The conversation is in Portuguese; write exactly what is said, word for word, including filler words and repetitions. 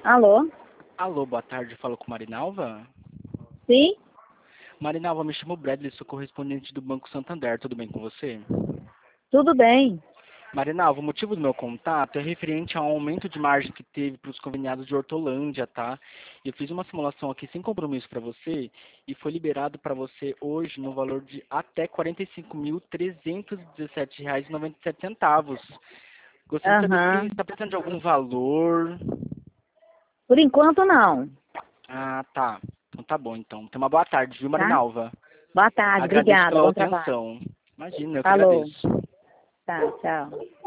Alô? Alô, boa tarde, falo com Marinalva? Sim? Marinalva, me chamo Bradley, sou correspondente do Banco Santander, tudo bem com você? Tudo bem. Marinalva, o motivo do meu contato é referente ao aumento de margem que teve para os conveniados de Hortolândia, tá? Eu fiz uma simulação aqui sem compromisso para você e foi liberado para você hoje no valor de até quarenta e cinco mil trezentos e dezessete reais e noventa e sete centavos. Gostaria de saber se Aham. está precisando de algum valor. Por enquanto, não. Ah, tá. Então tá bom, então. Tenha uma boa tarde, viu, Tá? Marinalva? Boa tarde, Agradeço obrigada. pela Bom trabalho. atenção. Imagina, eu que Falou. agradeço. Tá, tchau.